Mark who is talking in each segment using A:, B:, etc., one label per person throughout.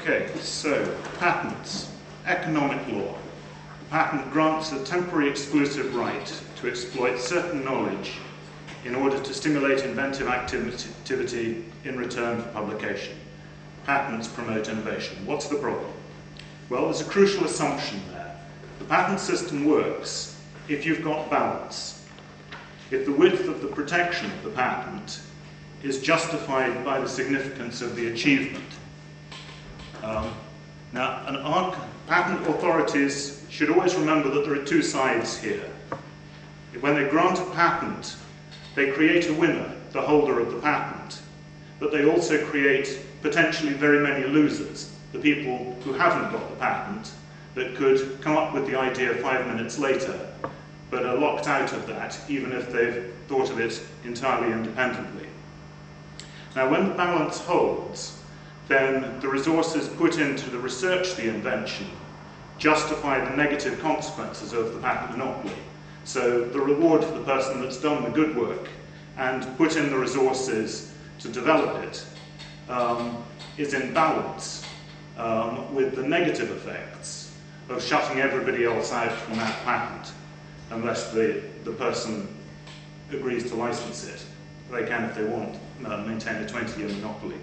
A: Okay, so patents, economic law. The patent grants a temporary exclusive right to exploit certain knowledge in order to stimulate inventive activity in return for publication. Patents promote innovation. What's the problem? Well, there's a crucial assumption there. The patent system works if you've got balance. If the width of the protection of the patent is justified by the significance of the achievement. Now, patent authorities should always remember that there are two sides here. When they grant a patent, they create a winner, the holder of the patent, but they also create potentially very many losers, the people who haven't got the patent, that could come up with the idea 5 minutes later, but are locked out of that, even if they've thought of it entirely independently. Now, when the balance holds, then the resources put into the research the invention justify the negative consequences of the patent monopoly. So the reward for the person that's done the good work and put in the resources to develop it is in balance with the negative effects of shutting everybody else out from that patent, unless the person agrees to license it. They can, if they want, maintain a 20-year monopoly.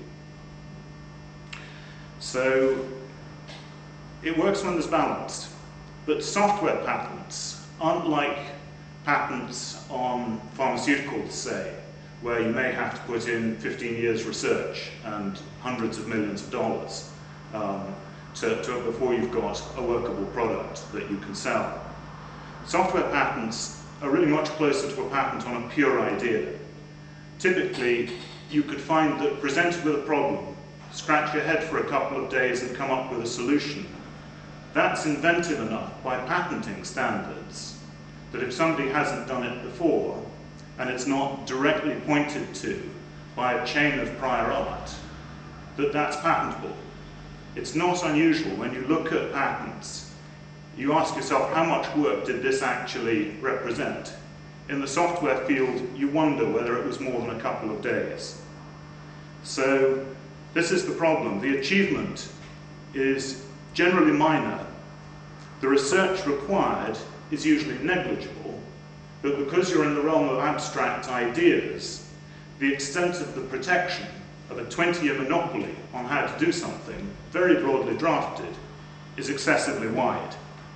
A: So it works when there's balance. But software patents aren't like patents on pharmaceuticals, say, where you may have to put in 15 years research and hundreds of millions of dollars before you've got a workable product that you can sell. Software patents are really much closer to a patent on a pure idea. Typically, you could find that presented with a problem, scratch your head for a couple of days and come up with a solution. That's inventive enough by patenting standards that if somebody hasn't done it before and it's not directly pointed to by a chain of prior art, that's patentable. It's not unusual when you look at patents, you ask yourself, how much work did this actually represent? In the software field, you wonder whether it was more than a couple of days. So this is the problem. The achievement is generally minor. The research required is usually negligible, but because you're in the realm of abstract ideas, the extent of the protection of a 20-year monopoly on how to do something, very broadly drafted, is excessively wide.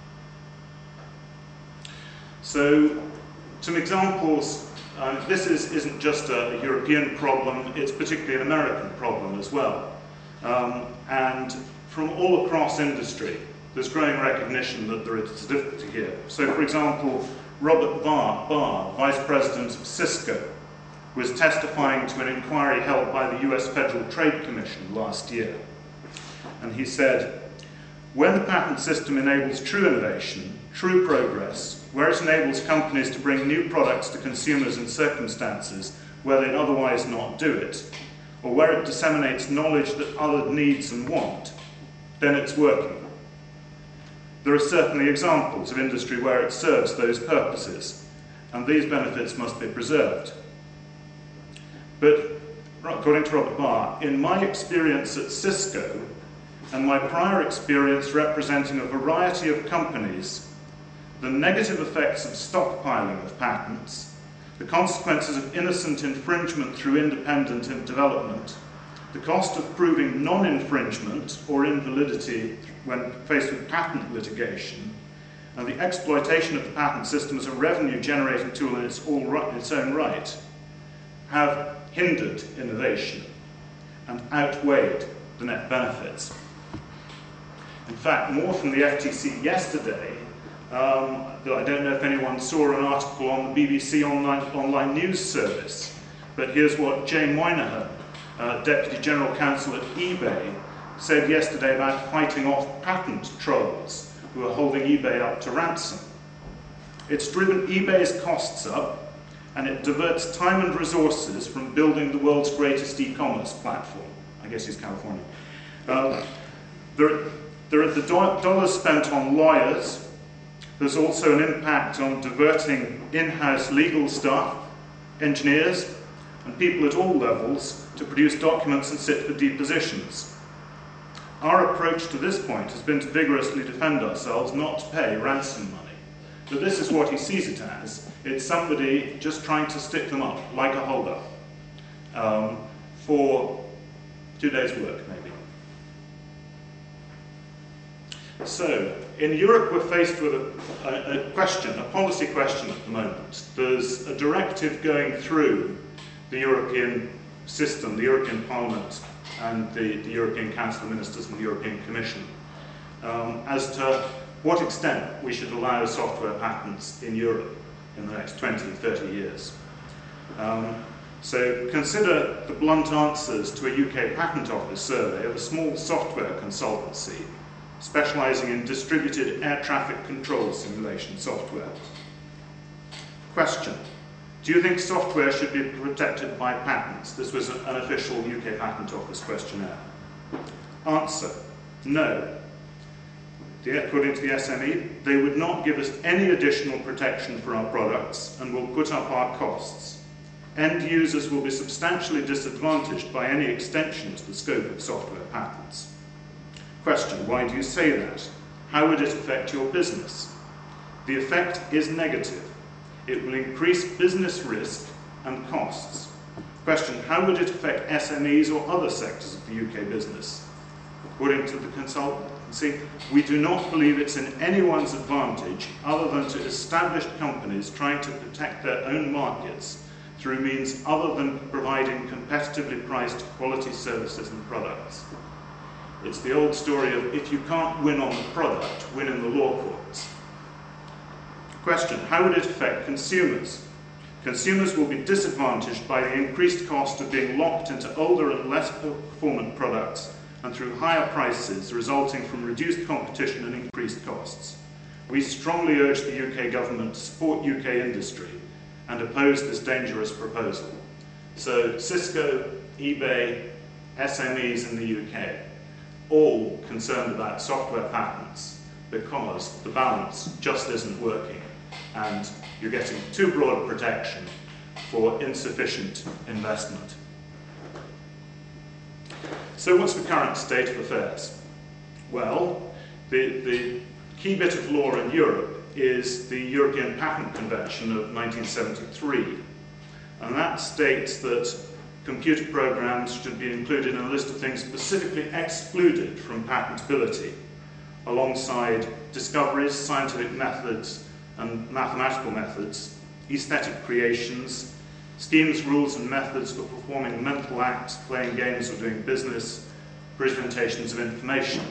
A: So, some examples. This isn't just a European problem, it's particularly an American problem as well. And from all across industry, there's growing recognition that there is a difficulty here. So, for example, Robert Barr, Vice President of Cisco, was testifying to an inquiry held by the US Federal Trade Commission last year. And he said, when the patent system enables true innovation, true progress, where it enables companies to bring new products to consumers in circumstances where they'd otherwise not do it, or where it disseminates knowledge that others needs and want, then it's working. There are certainly examples of industry where it serves those purposes, and these benefits must be preserved. But, according to Robert Barr, in my experience at Cisco, and my prior experience representing a variety of companies, the negative effects of stockpiling of patents, the consequences of innocent infringement through independent development, the cost of proving non-infringement or invalidity when faced with patent litigation, and the exploitation of the patent system as a revenue-generating tool in its own right, have hindered innovation and outweighed the net benefits. In fact, more from the FTC yesterday. I don't know if anyone saw an article on the BBC online news service, but here's what Jane Moynihan, Deputy General Counsel at eBay, said yesterday about fighting off patent trolls who are holding eBay up to ransom. It's driven eBay's costs up, and it diverts time and resources from building the world's greatest e-commerce platform. I guess he's Californian. There are the dollars spent on lawyers. There's also an impact on diverting in-house legal staff, engineers, and people at all levels to produce documents and sit for depositions. Our approach to this point has been to vigorously defend ourselves, not to pay ransom money. But this is what he sees it as. It's somebody just trying to stick them up, like a holdup, for 2 days' work, maybe. So, in Europe we're faced with a question, a policy question at the moment. There's a directive going through the European system, the European Parliament and the European Council of Ministers and the European Commission, as to what extent we should allow software patents in Europe in the next 20, 30 years. So consider the blunt answers to a UK Patent Office survey of a small software consultancy specialising in distributed air traffic control simulation software. Question: do you think software should be protected by patents? This was an official UK Patent Office questionnaire. Answer: no. According to the SME, they would not give us any additional protection for our products and will put up our costs. End users will be substantially disadvantaged by any extension to the scope of software patents. Question: why do you say that? How would it affect your business? The effect is negative. It will increase business risk and costs. Question: how would it affect SMEs or other sectors of the UK business? According to the consultancy, we do not believe it's in anyone's advantage other than to established companies trying to protect their own markets through means other than providing competitively priced quality services and products. It's the old story of if you can't win on the product, win in the law courts. Question: how would it affect consumers? Consumers will be disadvantaged by the increased cost of being locked into older and less performant products and through higher prices resulting from reduced competition and increased costs. We strongly urge the UK government to support UK industry and oppose this dangerous proposal. So Cisco, eBay, SMEs in the UK, all concerned about software patents because the balance just isn't working and you're getting too broad protection for insufficient investment. So what's the current state of affairs? Well, the key bit of law in Europe is the European Patent Convention of 1973, and that states that computer programs should be included in a list of things specifically excluded from patentability, alongside discoveries, scientific methods, and mathematical methods, aesthetic creations, schemes, rules, and methods for performing mental acts, playing games, or doing business, presentations of information.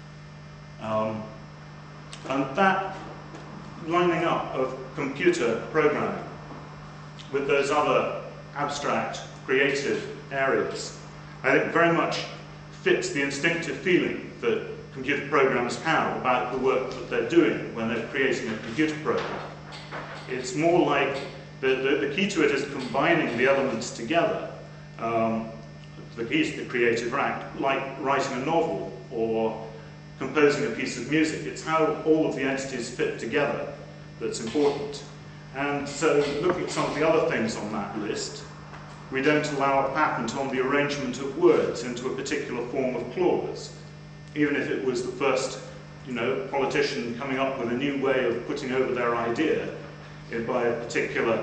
A: And that lining up of computer programming with those other abstract, creative areas, I think very much fits the instinctive feeling that computer programmers have about the work that they're doing when they're creating a computer program. It's more like, the key to it is combining the elements together. The key is the creative act, like writing a novel or composing a piece of music. It's how all of the entities fit together that's important. And so, looking at some of the other things on that list, we don't allow a patent on the arrangement of words into a particular form of clause, even if it was the first, politician coming up with a new way of putting over their idea by a particular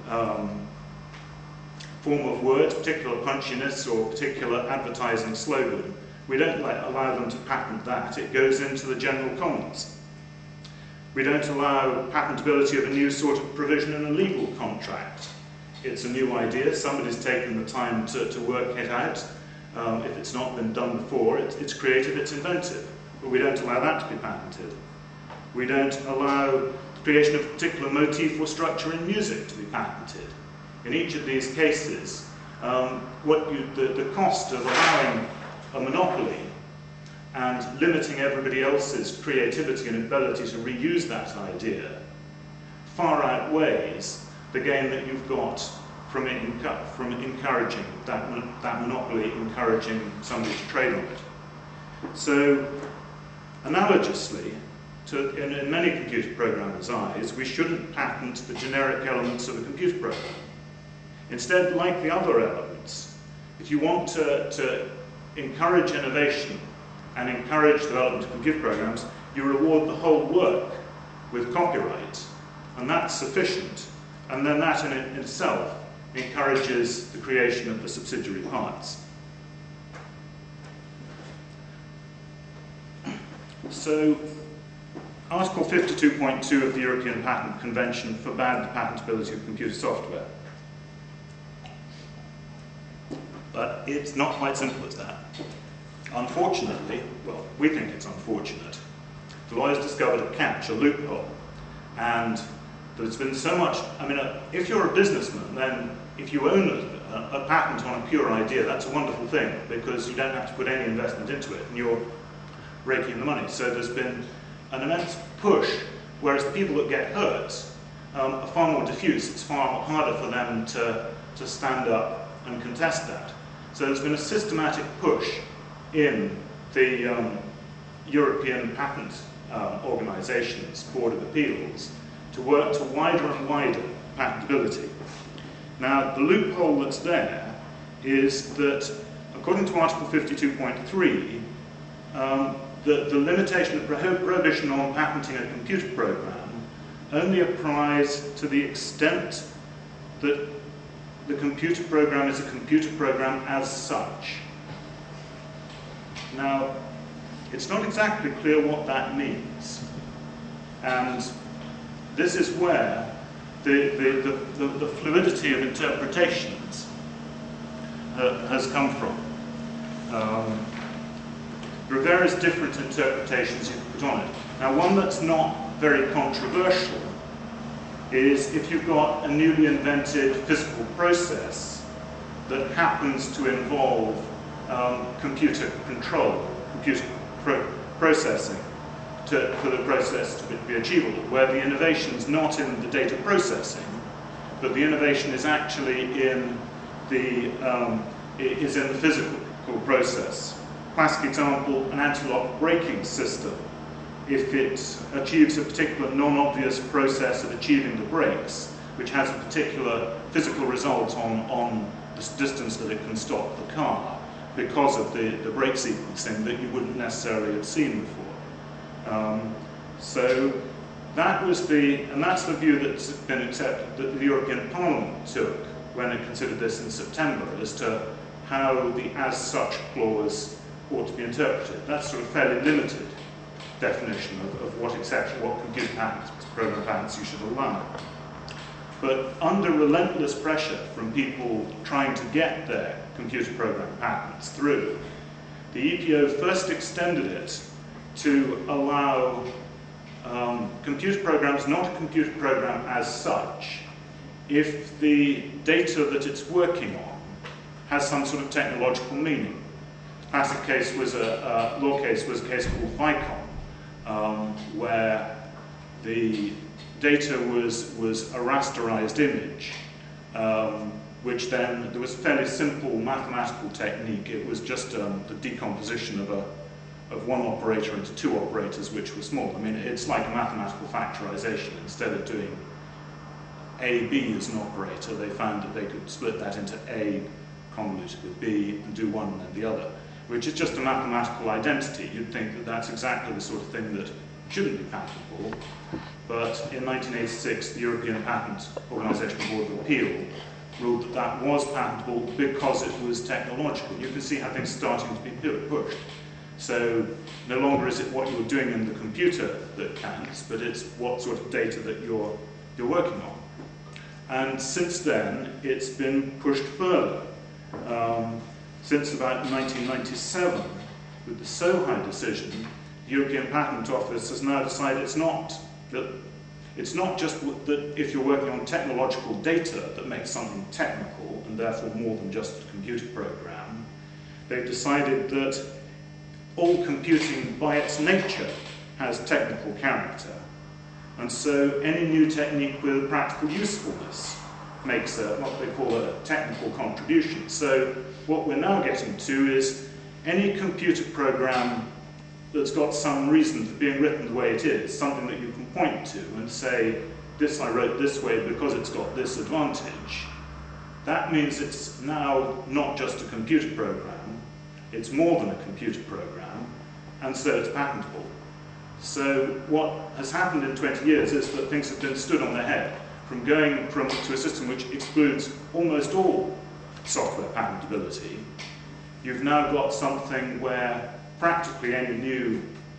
A: form of word, particular punchiness, or particular advertising slogan. We don't allow them to patent that. It goes into the general commons. We don't allow patentability of a new sort of provision in a legal contract. It's a new idea. Somebody's taken the time to work it out. If it's not been done before, it's creative, it's inventive. But we don't allow that to be patented. We don't allow the creation of a particular motif or structure in music to be patented. In each of these cases, the cost of allowing a monopoly and limiting everybody else's creativity and ability to reuse that idea far outweighs the gain that you've got from encouraging that monopoly, encouraging somebody to trade on it. So, analogously, in many computer programmers' eyes, we shouldn't patent the generic elements of a computer program. Instead, like the other elements, if you want to encourage innovation, and encourage development of computer programs, you reward the whole work with copyright, and that's sufficient. And then that in itself encourages the creation of the subsidiary parts. So, Article 52.2 of the European Patent Convention forbade the patentability of computer software. But it's not quite simple as that. Unfortunately, well, we think it's unfortunate, the lawyers discovered a catch, a loophole, and there's been so much, I mean, if you're a businessman, then if you own a patent on a pure idea, that's a wonderful thing, because you don't have to put any investment into it, and you're raking in the money. So there's been an immense push, whereas the people that get hurt are far more diffuse. It's far harder for them to stand up and contest that. So there's been a systematic push in the European Patent Organisation's Board of Appeals to work to wider and wider patentability. Now, the loophole that's there is that, according to Article 52.3, the limitation of prohibition on patenting a computer program only applies to the extent that the computer program is a computer program as such. Now, it's not exactly clear what that means, and this is where the fluidity of interpretations has come from. There are various different interpretations you can put on it. Now, one that's not very controversial is if you've got a newly invented physical process that happens to involve computer control, computer processing, for the process to be achievable, where the innovation is not in the data processing, but the innovation is actually in the physical process. Classic example, an anti-lock braking system. If it achieves a particular non-obvious process of achieving the brakes, which has a particular physical result on the distance that it can stop the car, because of the brake sequencing that you wouldn't necessarily have seen before. So that was and that's the view that's been accepted, that the European Parliament took when it considered this in September, as to how the as such clause ought to be interpreted. That's sort of fairly limited definition of what computer patents, program patents you should allow. But under relentless pressure from people trying to get their computer program patents through, the EPO first extended it to allow computer programs, not a computer program as such, if the data that it's working on has some sort of technological meaning. The classic case was law case was a case called Vicom, where the data was a rasterized image, which then, there was a fairly simple mathematical technique. It was just the decomposition of one operator into two operators, which were small. I mean, it's like a mathematical factorization. Instead of doing A, B as an operator, they found that they could split that into A convoluted with B and do one and then the other, which is just a mathematical identity. You'd think that that's exactly the sort of thing that shouldn't be patentable. But in 1986, the European Patent Organization Board of Appeal ruled that that was patentable because it was technological. You can see how things are starting to be pushed. So no longer is it what you're doing in the computer that counts, but it's what sort of data that you're working on. And since then, it's been pushed further. Since about 1997, with the Sohai decision, the European Patent Office has now decided it's not just that if you're working on technological data that makes something technical and therefore more than just a computer program. They've decided that all computing by its nature has technical character, and so any new technique with practical usefulness makes what they call a technical contribution. So what we're now getting to is any computer program that's got some reason for being written the way it is, something that you can point to and say, this I wrote this way because it's got this advantage. That means it's now not just a computer program, it's more than a computer program, and so it's patentable. So what has happened in 20 years is that things have been stood on their head, from going to a system which excludes almost all software patentability. You've now got something where practically any new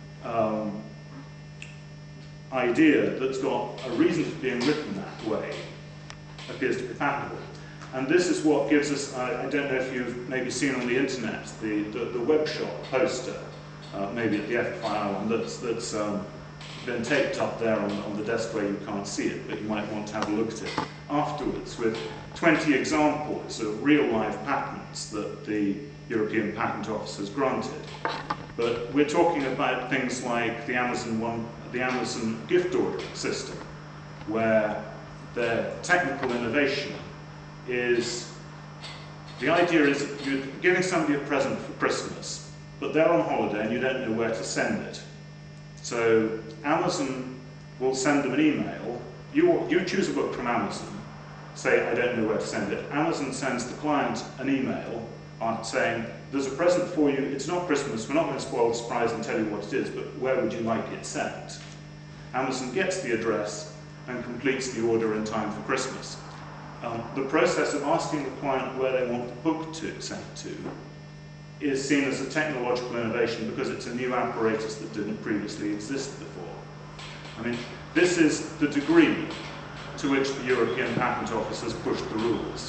A: idea that's got a reason for being written that way appears to be patentable. And this is what gives us, I don't know if you've maybe seen on the internet, the web shop poster, maybe at the FFI one, that's been taped up there on the desk where you can't see it, but you might want to have a look at it afterwards, with 20 examples of real life patents that the European Patent Office has granted. But we're talking about things like the Amazon gift ordering system, where their technical innovation is, the idea is you're giving somebody a present for Christmas, but they're on holiday and you don't know where to send it. So Amazon will send them an email. You choose a book from Amazon, say, I don't know where to send it. Amazon sends the client an email saying, there's a present for you, it's not Christmas, we're not going to spoil the surprise and tell you what it is, but where would you like it sent? Amazon gets the address and completes the order in time for Christmas. The process of asking the client where they want the book sent to is seen as a technological innovation because it's a new apparatus that didn't previously exist before. I mean, this is the degree to which the European Patent Office has pushed the rules,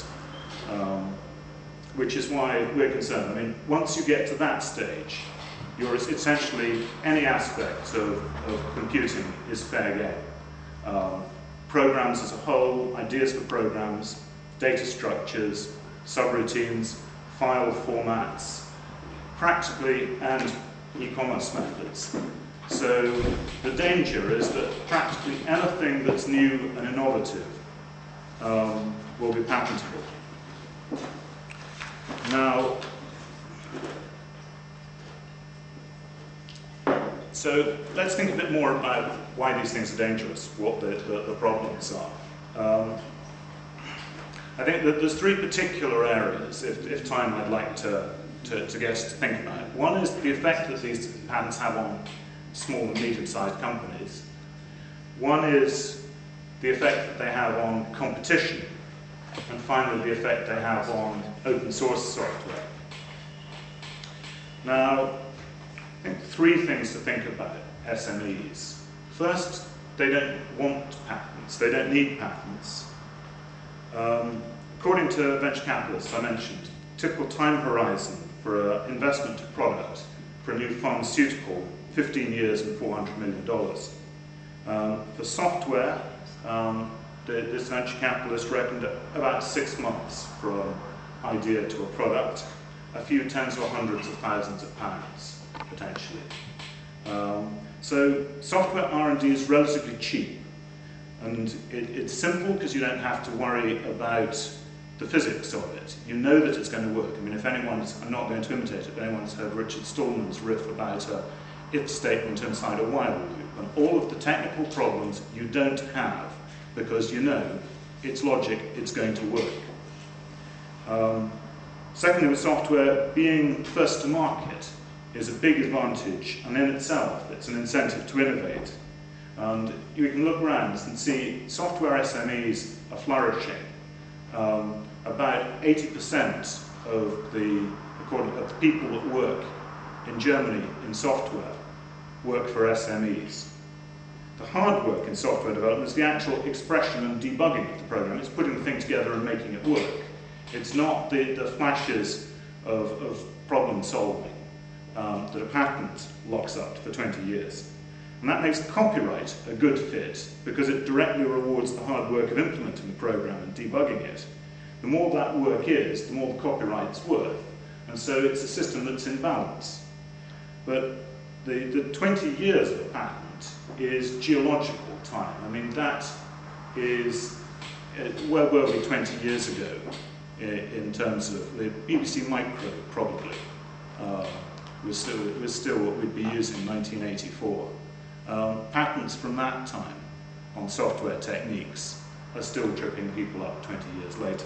A: which is why we're concerned. I mean, once you get to that stage, you're essentially, any aspect of computing is fair game. Programs as a whole, ideas for programs, data structures, subroutines, file formats, practically, and e-commerce methods. So the danger is that practically anything that's new and innovative will be patentable. Now, so let's think a bit more about why these things are dangerous, what the problems are. I think that there's three particular areas, if time, I'd like to get us to think about. One is the effect that these patents have on small and medium-sized companies. One is the effect that they have on competition. And finally, the effect they have on open source software. Now, I think three things to think about SMEs. First, they don't want patents. They don't need patents. According to venture capitalists I mentioned, typical time horizon for an investment to product for a new pharmaceutical, 15 years and $400 million. For software, this venture capitalist reckoned about 6 months from idea to a product, a few tens or hundreds of thousands of pounds, potentially. So software R&D is relatively cheap, and it's simple because you don't have to worry about the physics of it. You know that it's going to work. I mean, if anyone's, I'm not going to imitate it, but anyone's heard Richard Stallman's riff about a if statement inside a while loop, and all of the technical problems you don't have because you know it's logic, it's going to work. Secondly, with software, being first to market is a big advantage, and in itself, it's an incentive to innovate. And you can look around and see software SMEs are flourishing. About 80% of the people that work in Germany in software work for SMEs. The hard work in software development is the actual expression and debugging of the program. It's putting the thing together and making it work. It's not the flashes of problem solving that a patent locks up for 20 years. And that makes copyright a good fit because it directly rewards the hard work of implementing the program and debugging it. The more that work is, the more the copyright's worth. And so it's a system that's in balance. But the 20 years of a patent is geological time. I mean, that is, where were we 20 years ago in terms of the BBC Micro, probably, was still what we'd be using in 1984. Patents from that time on software techniques are still tripping people up 20 years later.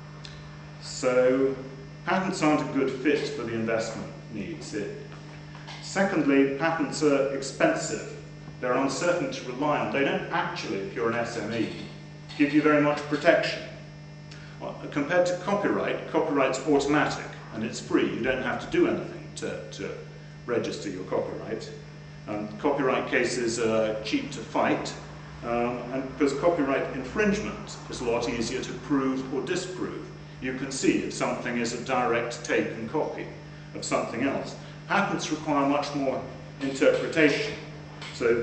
A: So patents aren't a good fit for the investment needs. Secondly, patents are expensive. They're uncertain to rely on. They don't actually, if you're an SME, give you very much protection. Compared to copyright, copyright's automatic and it's free. You don't have to do anything to register your copyright. Copyright cases are cheap to fight, and because copyright infringement is a lot easier to prove or disprove. You can see if something is a direct take and copy of something else. Patents require much more interpretation, so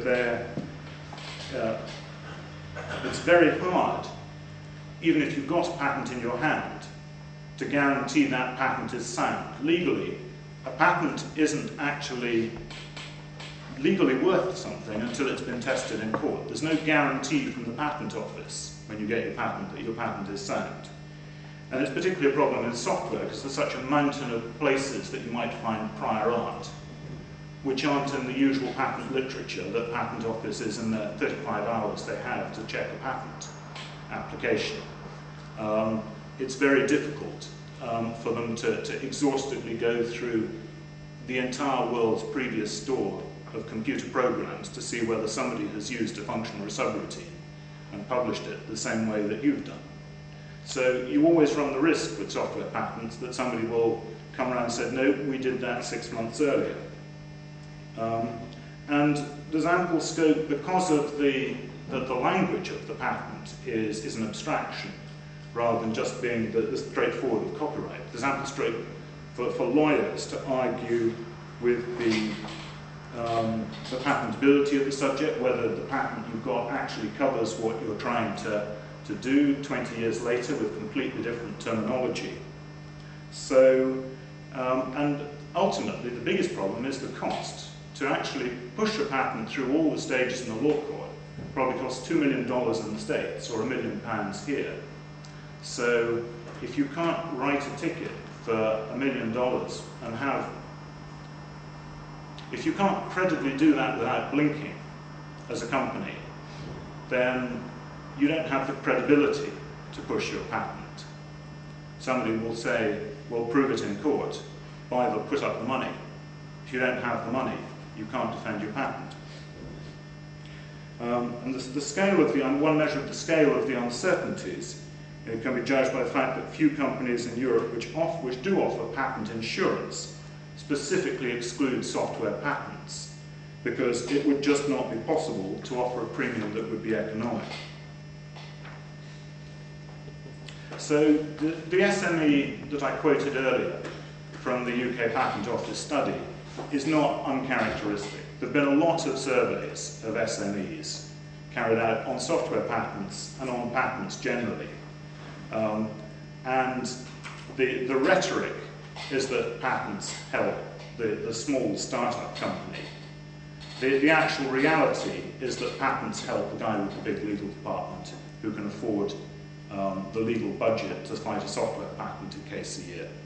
A: it's very hard, even if you've got a patent in your hand, to guarantee that patent is sound. Legally, a patent isn't actually legally worth something until it's been tested in court. There's no guarantee from the patent office when you get your patent that your patent is sound. And it's particularly a problem in software because there's such a mountain of places that you might find prior art, which aren't in the usual patent literature that patent offices in the 35 hours they have to check a patent application. It's very difficult for them to exhaustively go through the entire world's previous store of computer programs to see whether somebody has used a function or a subroutine and published it the same way that you've done. So you always run the risk with software patents that somebody will come around and say, no, we did that 6 months earlier. And there's ample scope because of the language of the patent is an abstraction rather than just being the straightforward of copyright. There's ample scope for lawyers to argue with the patentability of the subject, whether the patent you've got actually covers what you're trying to do 20 years later with completely different terminology. So, and ultimately the biggest problem is the cost. To actually push a patent through all the stages in the law court probably costs $2 million in the States or £1 million here. So if you can't write a ticket for $1 million and if you can't credibly do that without blinking as a company, then you don't have the credibility to push your patent. Somebody will say, well, prove it in court, put up the money. If you don't have the money, you can't defend your patent. And the scale of one measure of the scale of the uncertainties can be judged by the fact that few companies in Europe which do offer patent insurance specifically exclude software patents, because it would just not be possible to offer a premium that would be economic. So the SME that I quoted earlier from the UK Patent Office study is not uncharacteristic. There have been a lot of surveys of SMEs carried out on software patents and on patents generally. And the rhetoric is that patents help the small startup company. The actual reality is that patents help the guy with the big legal department who can afford the legal budget to fight a software patented case a year.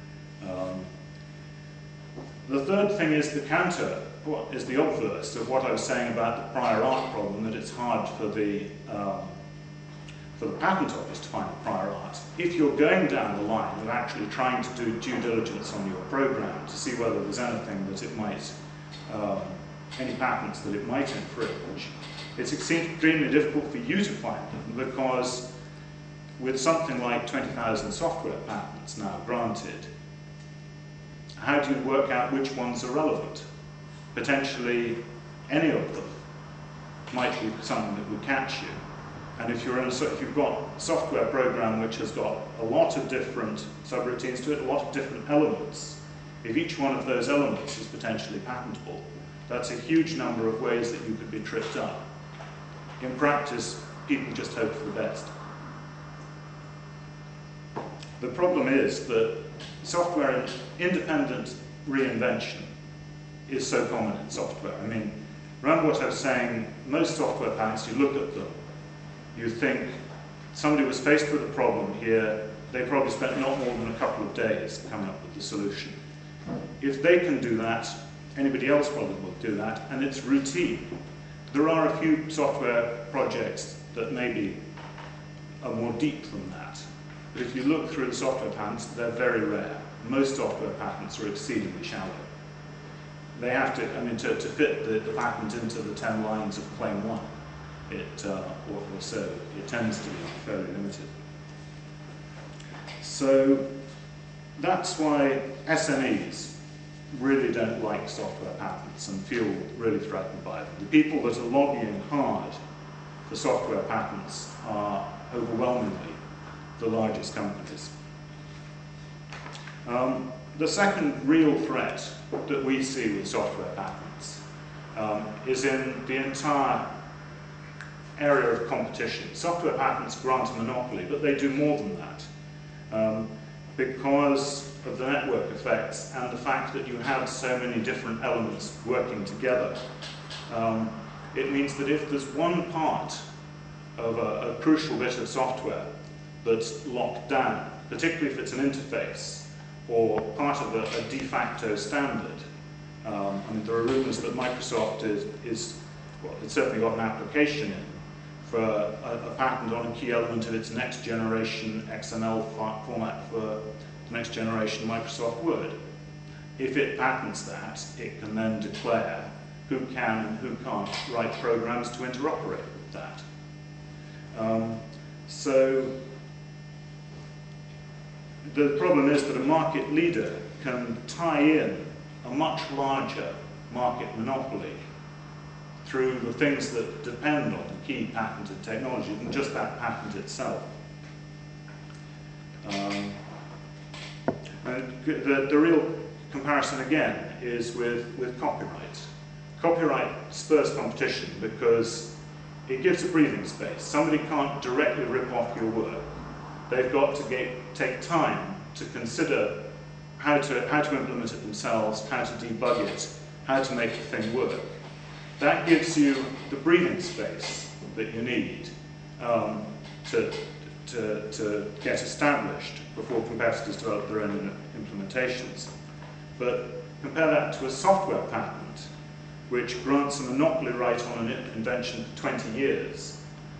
A: The third thing is the obverse of what I was saying about the prior art problem, that it's hard for the patent office to find the prior art. If you're going down the line of actually trying to do due diligence on your program to see whether there's anything that it might, any patents that it might infringe, it's extremely difficult for you to find them, because with something like 20,000 software patents now granted, how do you work out which ones are relevant? Potentially any of them might be something that would catch you. And if you've got a software program which has got a lot of different subroutines to it, a lot of different elements, if each one of those elements is potentially patentable, that's a huge number of ways that you could be tripped up. In practice, people just hope for the best. The problem is that software independent reinvention is so common in software. I mean, remember what I was saying, most software patents, you look at them, you think somebody was faced with a problem here, they probably spent not more than a couple of days coming up with the solution. If they can do that, anybody else probably will do that, and it's routine. There are a few software projects that maybe are more deep than that. But if you look through the software patents, they're very rare. Most software patents are exceedingly shallow. they have to, I mean, to fit the patent into the 10 lines of Claim 1, or so, it tends to be fairly limited. So that's why SMEs really don't like software patents and feel really threatened by them. The people that are lobbying hard for software patents are overwhelmingly the largest companies. The second real threat that we see with software patents is in the entire area of competition. Software patents grant a monopoly, but they do more than that. Because of the network effects and the fact that you have so many different elements working together, it means that if there's one part of a crucial bit of software that's locked down, particularly if it's an interface or part of a de facto standard, I mean, there are rumors that Microsoft well, it's certainly got an application in for a patent on a key element of its next generation XML format for the next generation Microsoft Word. If it patents that, it can then declare who can and who can't write programs to interoperate with that. So the problem is that a market leader can tie in a much larger market monopoly through the things that depend on the key patented technology than just that patent itself. The real comparison again is with copyright. Copyright spurs competition because it gives a breathing space. Somebody can't directly rip off your work. They've got to take time to consider how to implement it themselves, how to debug it, how to make the thing work. That gives you the breathing space that you need to get established before competitors develop their own implementations. But compare that to a software patent, which grants a monopoly right on an invention for 20 years.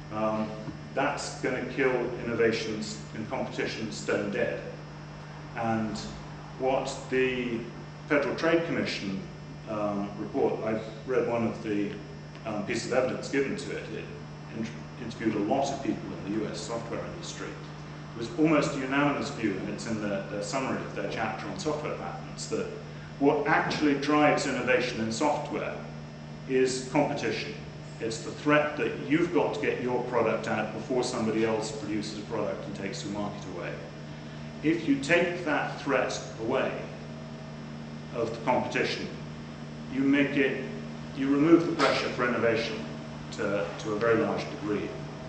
A: That's going to kill innovations and competition stone dead. And what the Federal Trade Commission report, I've read one of the pieces of evidence given to it. It interviewed a lot of people in the US software industry. It was almost a unanimous view, and it's in the summary of their chapter on software patents, that what actually drives innovation in software is competition. It's the threat that you've got to get your product out before somebody else produces a product and takes your market away. If you take that threat away of the competition, you remove the pressure for innovation to a very large degree.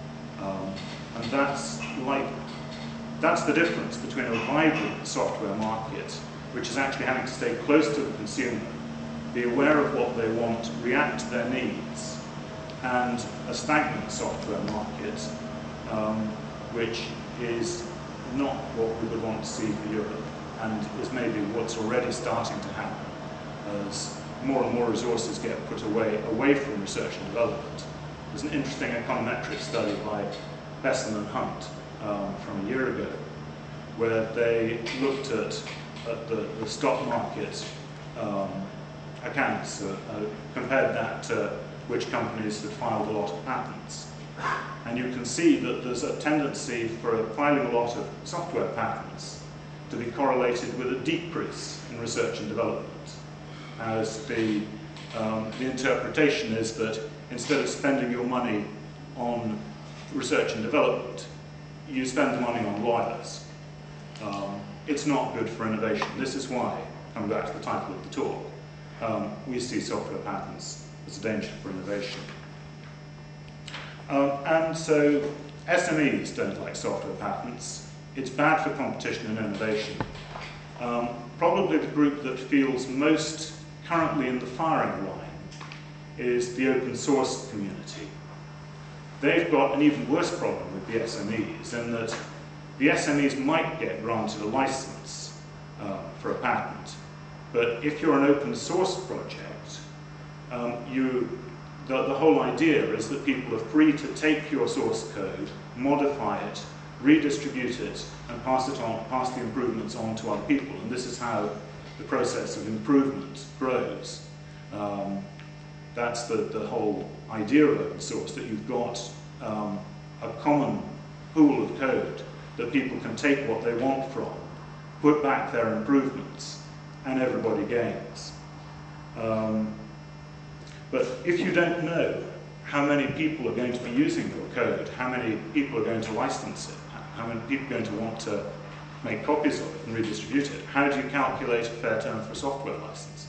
A: And that's the difference between a vibrant software market, which is actually having to stay close to the consumer, be aware of what they want, react to their needs, and a stagnant software market, which is not what we would want to see for Europe, and is maybe what's already starting to happen as more and more resources get put away from research and development. There's an interesting econometric study by Besson and Hunt from a year ago, where they looked at the stock market accounts, compared that to which companies had filed a lot of patents. And you can see that there's a tendency for filing a lot of software patents to be correlated with a decrease in research and development, as the interpretation is that instead of spending your money on research and development, you spend the money on lawyers. It's not good for innovation. This is why, coming back to the title of the talk, we see software patents as a danger for innovation. And so SMEs don't like software patents. It's bad for competition and innovation. Probably the group that feels most currently in the firing line is the open source community. They've got an even worse problem with the SMEs, in that the SMEs might get granted a license for a patent, but if you're an open source project, the whole idea is that people are free to take your source code, modify it, redistribute it, and pass the improvements on to other people. And this is how the process of improvement grows. That's the whole idea of open source, that you've got a common pool of code that people can take what they want from, put back their improvements, and everybody gains. But if you don't know how many people are going to be using your code, how many people are going to license it, how many people are going to want to make copies of it and redistribute it, how do you calculate a fair term for a software license?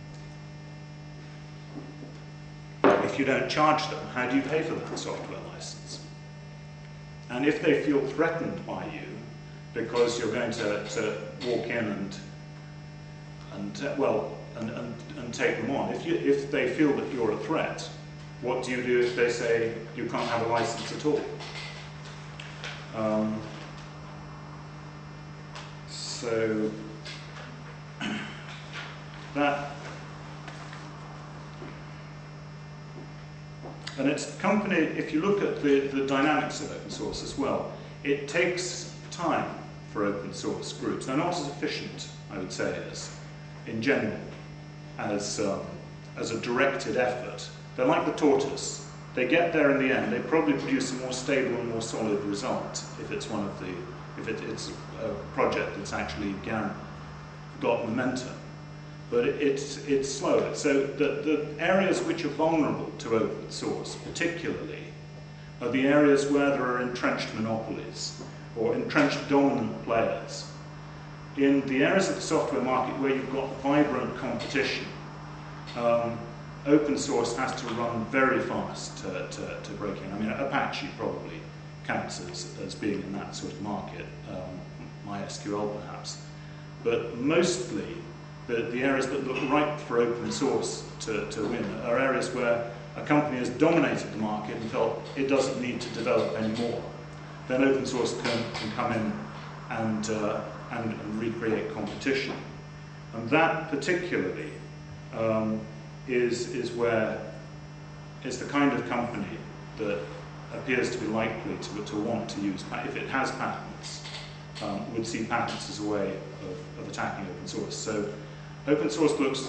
A: If you don't charge them, how do you pay for that software license? And if they feel threatened by you because you're going to walk in and take them on, if they feel that you're a threat, what do you do if they say you can't have a license at all? So that, and it's company, if you look at the dynamics of open source as well, it takes time for open source groups. They're not as efficient, I would say, as in general, as a directed effort. They're like the tortoise. They get there in the end. They probably produce a more stable and more solid result if it's it's a project that's actually got momentum. But it's slower. So the areas which are vulnerable to open source, particularly, are the areas where there are entrenched monopolies or entrenched dominant players. In the areas of the software market where you've got vibrant competition, open source has to run very fast to break in. I mean, Apache probably counts as being in that sort of market, MySQL perhaps. But mostly, the areas that look ripe for open source to win are areas where a company has dominated the market and felt it doesn't need to develop anymore. Then open source can come in and recreate competition. And that particularly is where it's the kind of company that appears to be likely to want to use, if it has patents, would see patents as a way of attacking open source. So open source looks,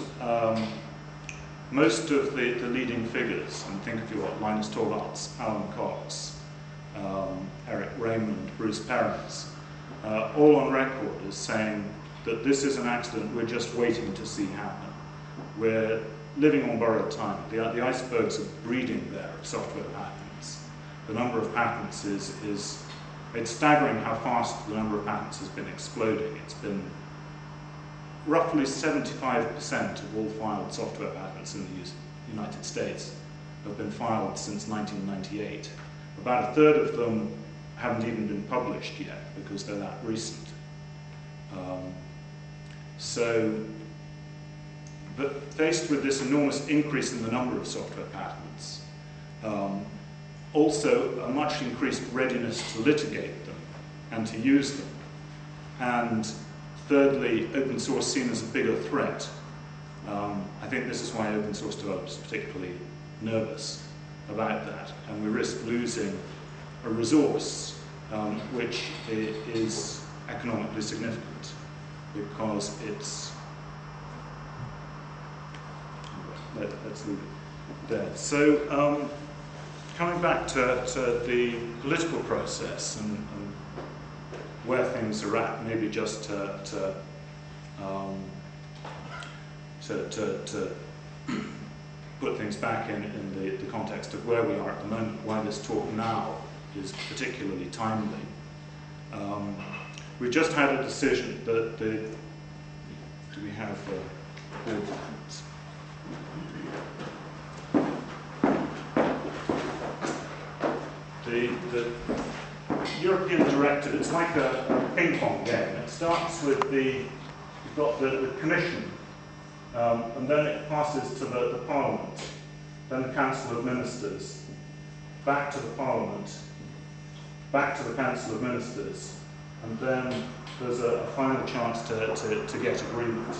A: most of the leading figures, and think of your Linus Torvalds, Alan Cox, Eric Raymond, Bruce Perens, all on record as saying that this is an accident we're just waiting to see happen. We're living on borrowed time. The icebergs are breeding there of software patents. The number of patents it's staggering how fast the number of patents has been exploding. It's been roughly 75% of all filed software patents in the United States have been filed since 1998. About a third of them haven't even been published yet because they're that recent. But faced with this enormous increase in the number of software patents, also a much increased readiness to litigate them and to use them, and thirdly, open source seen as a bigger threat. I think this is why open source developers are particularly nervous about that, and we risk losing a resource which is economically significant because it's. Let's leave it there. So, coming back to the political process and where things are at, maybe just to put things back in the context of where we are at the moment, why this talk now is particularly timely. We just had a decision that do we have board documents? The European directive, it's like a ping pong game. It starts with you've got the Commission, and then it passes to the Parliament, then the Council of Ministers, back to the Parliament, back to the Council of Ministers, and then there's a final chance to get agreement.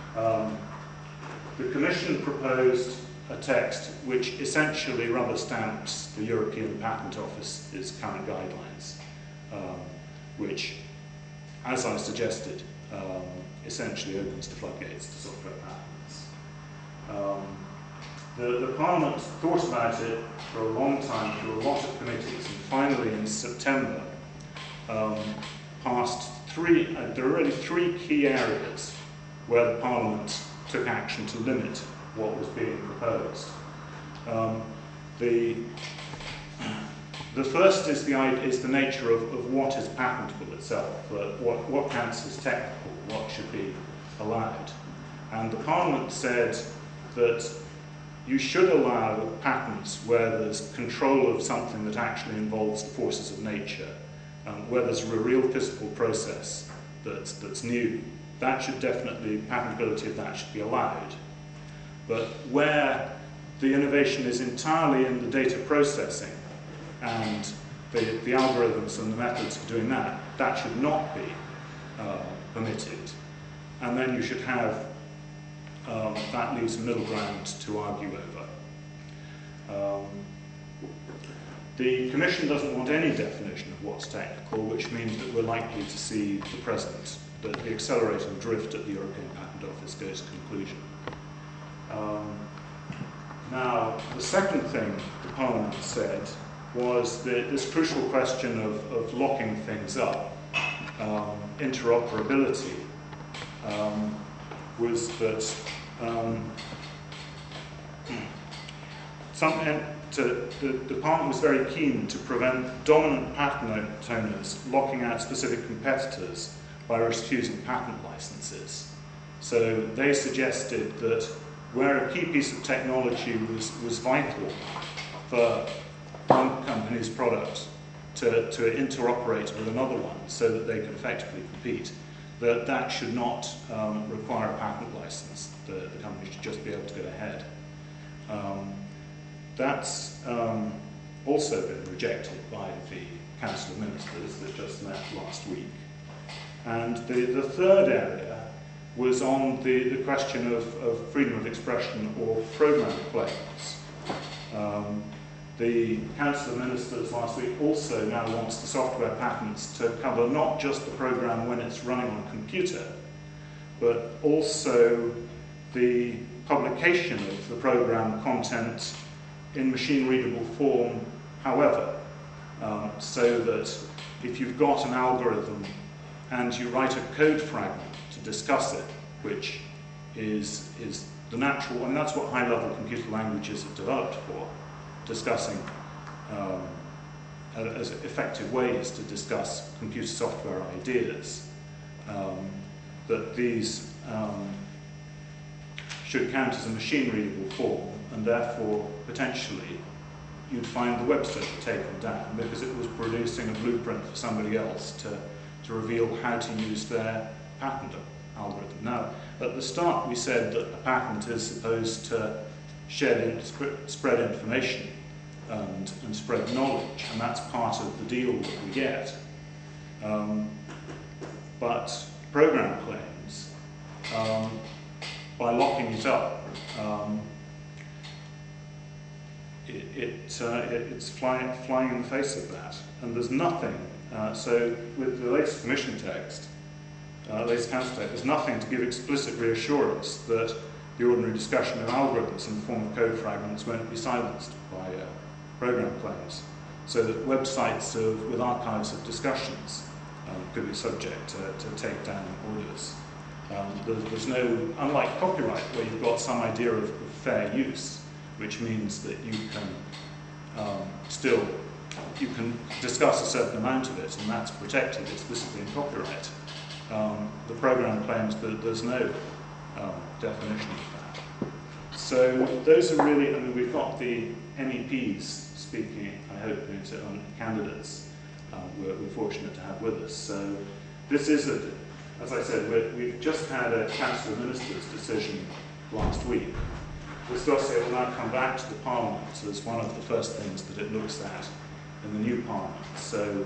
A: The Commission proposed a text which essentially rubber stamps the European Patent Office's current guidelines, which, as I suggested, essentially opens the floodgates to software patents. The Parliament thought about it for a long time through a lot of committees, and finally in September passed there are really three key areas where the Parliament took action to limit what was being proposed. The first is the nature of what is patentable itself, what counts as technical, what should be allowed. And the Parliament said that you should allow patents where there's control of something that actually involves the forces of nature, where there's a real physical process that's new. That should definitely, patentability of that should be allowed. But where the innovation is entirely in the data processing and the algorithms and the methods for doing that, that should not be permitted. And then you should have, that leaves a middle ground to argue over. The Commission doesn't want any definition of what's technical, which means that we're likely to see the accelerating drift at the European Patent Office go to conclusion. Now, the second thing the Parliament said was that this crucial question of locking things up, interoperability, was that the Department was very keen to prevent dominant patent owners locking out specific competitors by refusing patent licenses. So they suggested that where a key piece of technology was vital for one company's product to interoperate with another one so that they could effectively compete, that should not require a patent license. The company should just be able to go ahead. That's also been rejected by the Council of Ministers that just met last week. And the third area was on the question of freedom of expression or program claims. The Council of Ministers last week also now wants the software patents to cover not just the program when it's running on a computer, but also the publication of the program content in machine-readable form, however, so that if you've got an algorithm and you write a code fragment to discuss it, which is the natural, and that's what high-level computer languages have developed for, discussing as effective ways to discuss computer software ideas, that these should count as a machine-readable form, and therefore, potentially, you'd find the web server taken down because it was producing a blueprint for somebody else to reveal how to use their patent algorithm. Now, at the start we said that a patent is supposed to spread information and spread knowledge, and that's part of the deal that we get. But program claims, by locking it up, it's flying in the face of that. And there's nothing, so with the latest Commission text, latest Council text, there's nothing to give explicit reassurance that the ordinary discussion of algorithms in the form of code fragments won't be silenced by program claims. So that websites with archives of discussions could be subject to takedown orders. There's no, unlike copyright, where you've got some idea of fair use, which means that you can you can discuss a certain amount of it, and that's protected explicitly in copyright. The program claims that there's no definition of that. So those are really, I mean, we've got the MEPs speaking, I hope, on candidates we're fortunate to have with us. So this is, as I said, we've just had a Council of Ministers decision last week. This dossier will now come back to the Parliament as one of the first things that it looks at in the new Parliament. So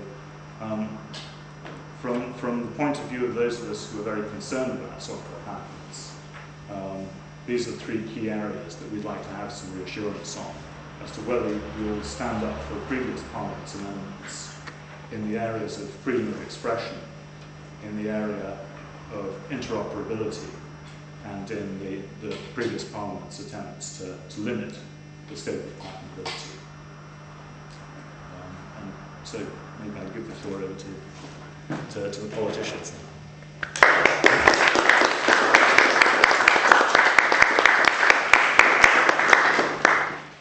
A: from the point of view of those of us who are very concerned about software patents, these are three key areas that we'd like to have some reassurance on as to whether you'll stand up for previous Parliament's amendments in the areas of freedom of expression, in the area of interoperability, and in the previous Parliament's attempts to limit the scope of patentability. And so maybe I'll give the floor over to the politicians now.